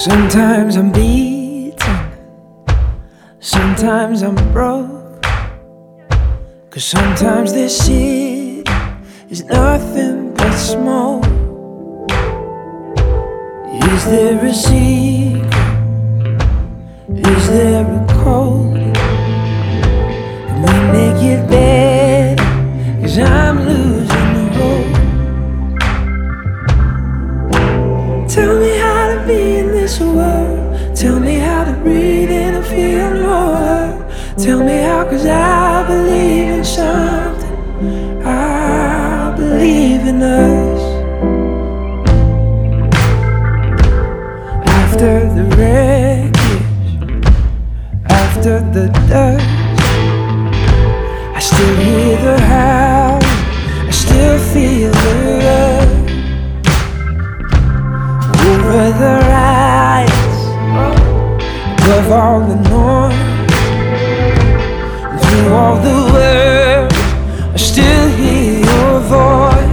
Sometimes I'm beaten, sometimes I'm broke, 'cause sometimes this city is nothing but smoke. Is there a secret? Is there a code? Can we make it better? 'Cause I'm losing hope. Tell me how to be in this world. Tell me how to breathe in and feel no hurt. Tell me how, 'cause I believe in something. I believe in us. After the wreckage, after the dust, I still hear the howl, I still feel the love. Over the rise, above all the noise, and through all the words, I still hear your voice.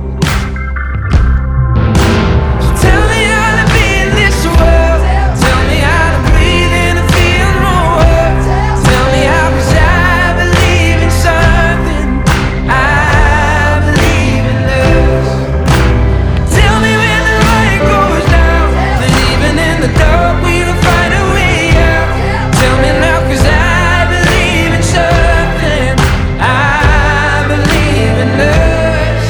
So tell me how to be in this world. Tell me how to breathe in and feel no hurt. Tell me how, 'cause I believe in something. I believe in us. Tell me when the light goes down, that even in the dark we will find a way out. Tell me now, 'cause I believe in something. I believe in us.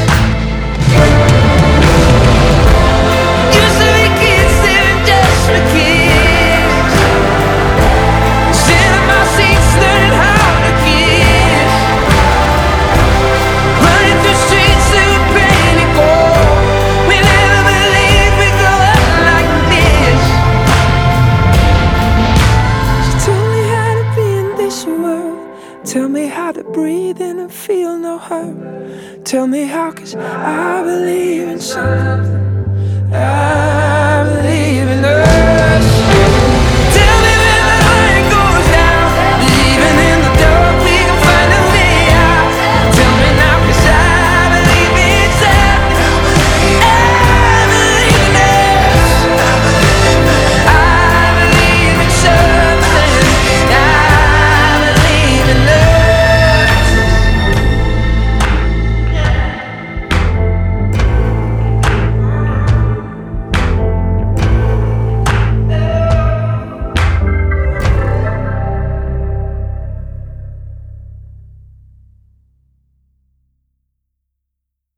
Used to be kids living just for kids, sitting in our seats learning how to kiss, running through streets that were painted and gold. We never believed we'd grow up like this. So tell me how to be in this world. Tell me how to breathe in and feel no hurt. Tell me how, 'cause I believe in something. I believe in us.